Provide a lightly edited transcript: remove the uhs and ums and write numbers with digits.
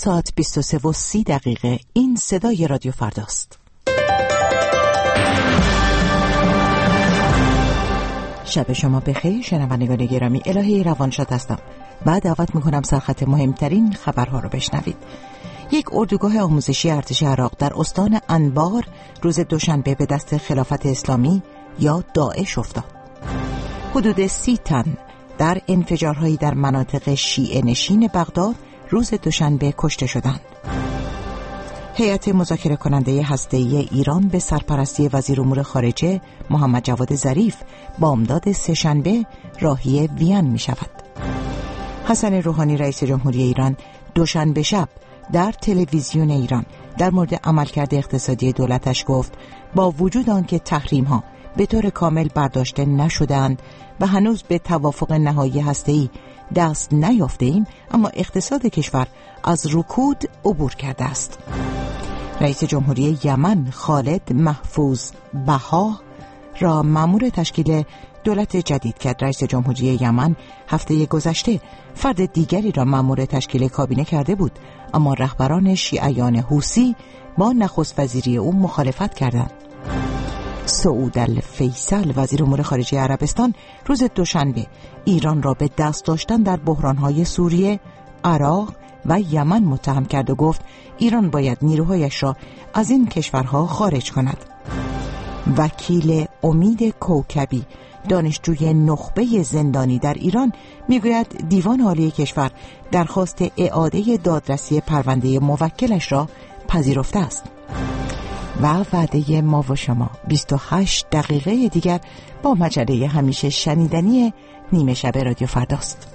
ساعت 23:30 این صدای رادیو فرداست. شب شما بخیر شنوندگان گرامی، الهی روانشاد هستم و دعوت میکنم سرخط مهمترین خبرها رو بشنوید. یک اردوگاه آموزشی ارتش عراق در استان انبار روز دوشنبه به دست خلافت اسلامی یا داعش افتاد. حدود 30 تن در انفجارهایی در مناطق شیعه نشین بغداد روز دوشنبه کشته شدند. هیئت مذاکره کننده هسته‌ای ایران به سرپرستی وزیر امور خارجه محمد جواد ظریف بامداد سه‌شنبه راهی وین می شود. حسن روحانی رئیس جمهوری ایران دوشنبه شب در تلویزیون ایران در مورد عملکرد اقتصادی دولتش گفت با وجود آنکه تحریم‌ها به طور کامل برداشته نشدند و هنوز به توافق نهایی هسته‌ای دست نیافته‌ایم، اما اقتصاد کشور از رکود عبور کرده است. رئیس جمهوری یمن خالد محفوظ بها را مأمور تشکیل دولت جدید کرد. رئیس جمهوری یمن هفته گذشته فرد دیگری را مأمور تشکیل کابینه کرده بود، اما رهبران شیعیان حوثی با نخست وزیری او مخالفت کردند. سعود الفیصل وزیر امور خارجه عربستان روز دوشنبه ایران را به دست داشتن در بحران‌های سوریه، عراق و یمن متهم کرد و گفت ایران باید نیروهایش را از این کشورها خارج کند. وکیل امید کوکبی دانشجوی نخبه زندانی در ایران میگوید دیوان عالی کشور درخواست اعاده دادرسی پرونده موکلش را پذیرفته است. و وعده ما و شما 28 دقیقه دیگر با مجله همیشه شنیدنی نیمه شب رادیو فرداست.